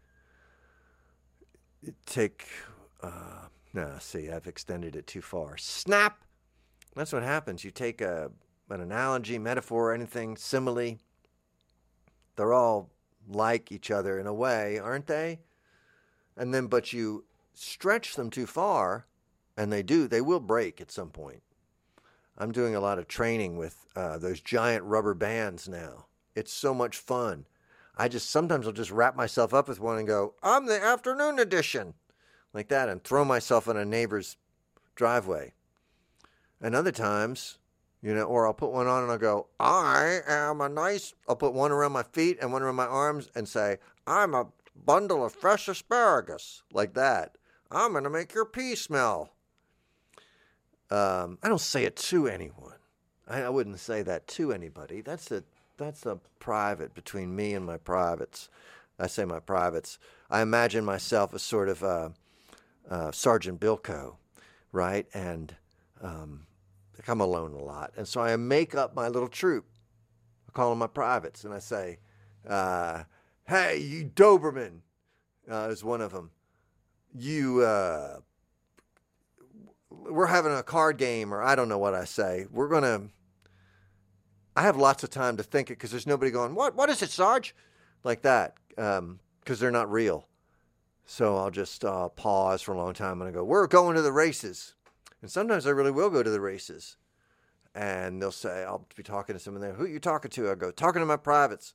Take, uh, no, see, I've extended it too far. Snap! That's what happens. You take a an analogy, metaphor, anything, simile. They're all like each other in a way, aren't they? And then, but you stretch them too far, and they do. They will break at some point. I'm doing a lot of training with uh, those giant rubber bands now. It's so much fun. I just, sometimes I'll just wrap myself up with one and go, I'm the afternoon edition, like that, and throw myself in a neighbor's driveway. And other times, you know, or I'll put one on and I'll go, I am a nice, I'll put one around my feet and one around my arms and say, I'm a bundle of fresh asparagus, like that. I'm going to make your pee smell. Um, I don't say it to anyone. I, I wouldn't say that to anybody. That's a, that's a private between me and my privates. I say my privates. I imagine myself as sort of uh, uh, Sergeant Bilko, right? And um, I'm alone a lot. And so I make up my little troop. I call them my privates. And I say, uh, hey, you Doberman, uh, is one of them. You, uh, we're having a card game, or I don't know what I say. We're going to, I have lots of time to think it because there's nobody going, what, what is it, Sarge? Like that, because um, they're not real. So I'll just uh, pause for a long time and I go, we're going to the races. And sometimes I really will go to the races. And they'll say, I'll be talking to someone there. Who are you talking to? I go, talking to my privates.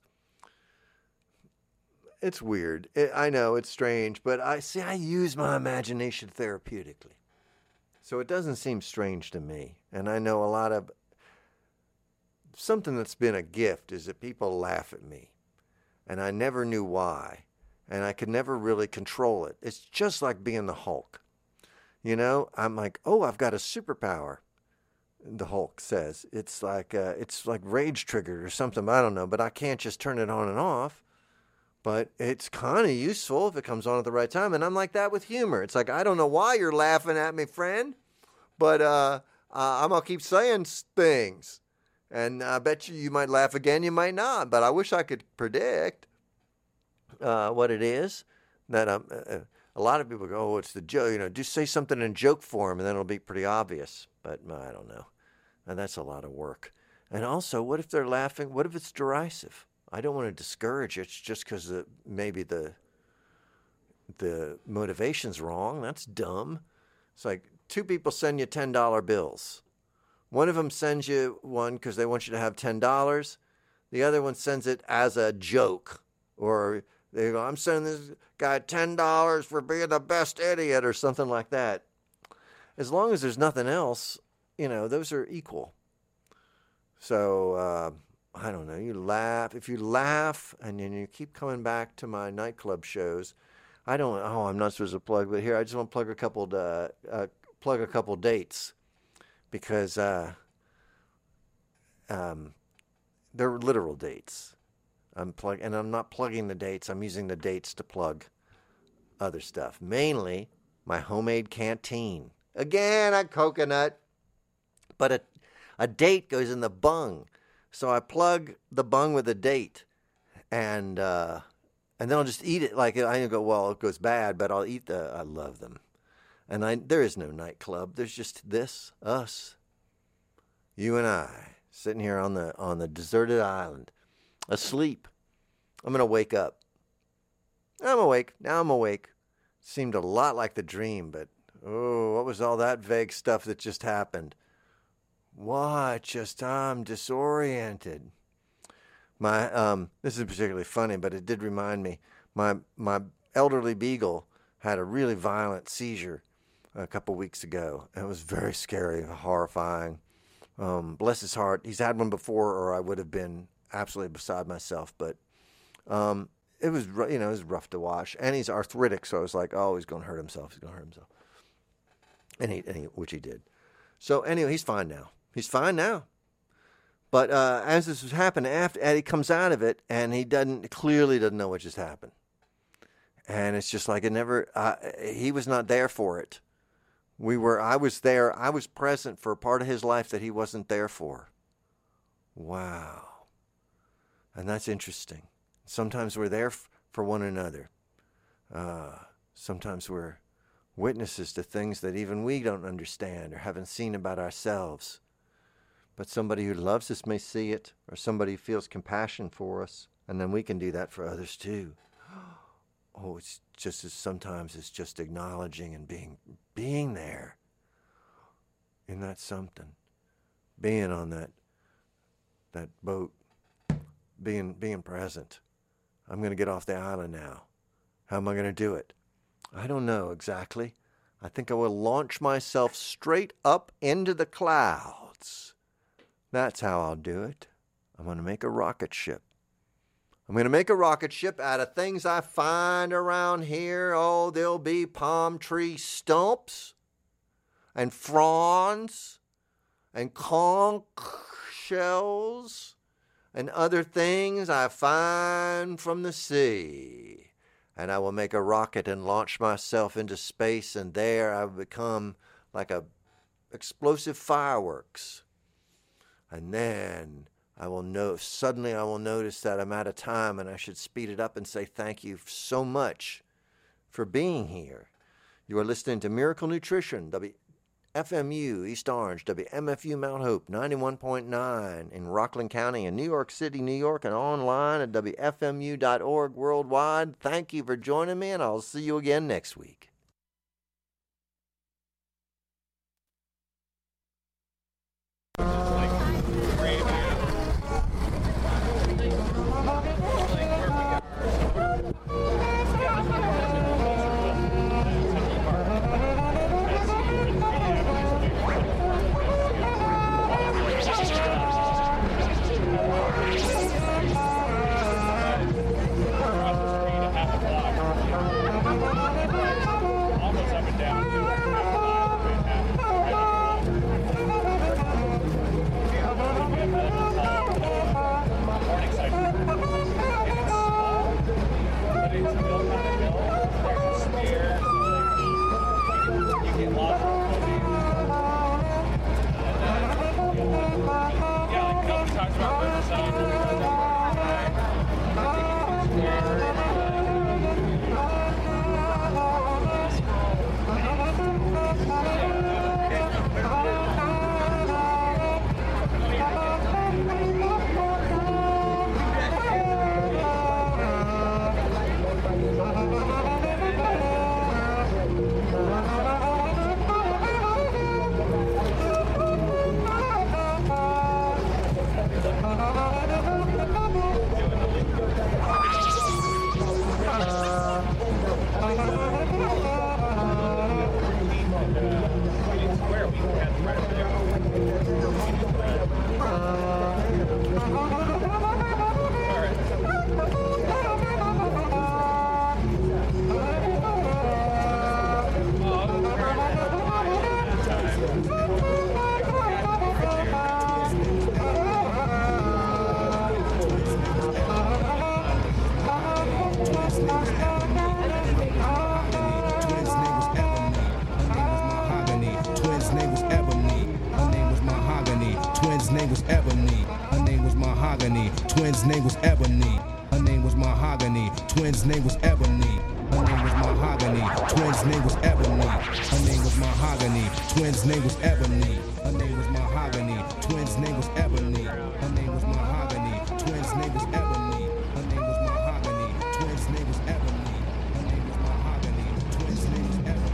It's weird. It, I know it's strange, but I see I use my imagination therapeutically. So it doesn't seem strange to me. And I know a lot of, something that's been a gift is that people laugh at me. And I never knew why. And I could never really control it. It's just like being the Hulk. You know, I'm like, oh, I've got a superpower. The Hulk says it's like uh, it's like rage triggered or something. I don't know, but I can't just turn it on and off. But it's kind of useful if it comes on at the right time. And I'm like that with humor. It's like, I don't know why you're laughing at me, friend, but uh, uh, I'm gonna keep saying things, and I bet you you might laugh again, you might not. But I wish I could predict uh, what it is that I'm. Uh, a lot of people go, oh, it's the joke. You know, just say something in joke form, and then it'll be pretty obvious. But I don't know. And that's a lot of work. And also, what if they're laughing? What if it's derisive? I don't want to discourage it. It's just because maybe the the motivation's wrong. That's dumb. It's like two people send you ten dollar bills. One of them sends you one because they want you to have ten dollars. The other one sends it as a joke. Or they go, I'm sending this guy ten dollars for being the best idiot or something like that. As long as there's nothing else, you know, those are equal. So, uh, I don't know, you laugh. If you laugh and then you keep coming back to my nightclub shows, I don't, oh, I'm not supposed to plug, but here, I just want to plug a couple, uh, uh, plug a couple dates because uh, um, they're literal dates. I'm plug, and I'm not plugging the dates. I'm using the dates to plug other stuff. Mainly my homemade canteen. Again, a coconut. But a, a date goes in the bung. So I plug the bung with a date. And uh, and then I'll just eat it. Like, I go, well, it goes bad, but I'll eat the, I love them. And I there is no nightclub. There's just this, us, you and I, sitting here on the on the deserted island, asleep. I'm going to wake up. I'm awake. Now I'm awake. Seemed a lot like the dream, but oh, what was all that vague stuff that just happened? What? Just, I'm disoriented. My, um, this is particularly funny, but it did remind me. My, my elderly beagle had a really violent seizure a couple weeks ago. It was very scary, horrifying. Um, bless his heart. He's had one before, or I would have been absolutely beside myself. But um, it was, you know, it was rough to watch. And he's arthritic, so I was like, oh, he's going to hurt himself. He's going to hurt himself. And he, and he, which he did. So anyway, he's fine now. He's fine now. But uh, as this was happening, after Eddie comes out of it, and he doesn't clearly doesn't know what just happened. And it's just like it never. Uh, he was not there for it. We were. I was there. I was present for a part of his life that he wasn't there for. Wow. And that's interesting. Sometimes we're there f- for one another. Uh, sometimes we're witnesses to things that even we don't understand or haven't seen about ourselves. But somebody who loves us may see it, or somebody who feels compassion for us, and then we can do that for others too. Oh, it's just as sometimes it's just acknowledging and being being there. Isn't that something? Being on that that boat, being being present. I'm going to get off the island now. How am I going to do it? I don't know exactly. I think I will launch myself straight up into the clouds. That's how I'll do it. I'm going to make a rocket ship. I'm going to make a rocket ship out of things I find around here. Oh, there'll be palm tree stumps and fronds and conch shells and other things I find from the sea. And I will make a rocket and launch myself into space, and there I will become like a explosive fireworks. And then I will know, suddenly I will notice that I'm out of time, and I should speed it up and say thank you so much for being here. You are listening to Miracle Nutrition, W F M U East Orange, W M F U Mount Hope, ninety-one point nine in Rockland County and New York City, New York, and online at W F M U dot org worldwide. Thank you for joining me, and I'll see you again next week. Twins' name was Ebony. Her name was Mahogany. Twins' name was Ebony. Her name was Mahogany. Twins' name was Ebony. Her name was Mahogany. Twins' name was Ebony. Her name was Mahogany. Twins' name was Ebony. Her name was Mahogany. Twins' name was Ebony. Her name was Mahogany. Twins' name was Ebony. Her name was Mahogany. Twins' name was Ebony.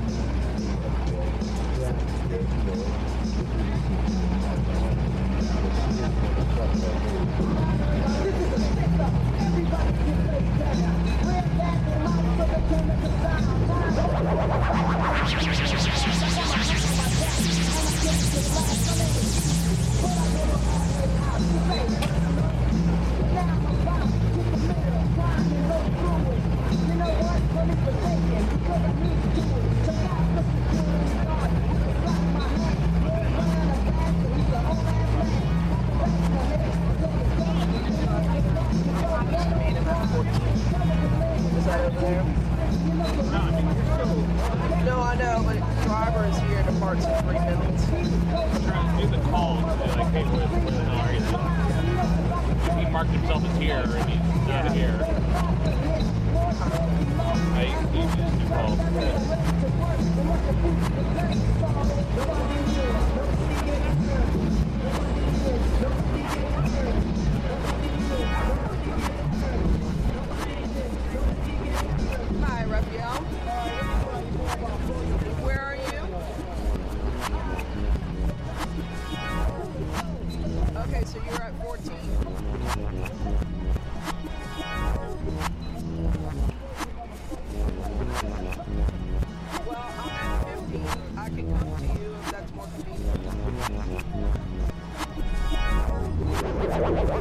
No, I know, but the driver is here to parts in three minutes. I'm trying to do the call and be like, hey, where, where the hell are you? He marked himself as here and he's not here. I usually just do calls. Hi, Raphael. Where are you? Okay, so you're at fourteen. Well, I'm at fifteen. I can come to you if that's more convenient.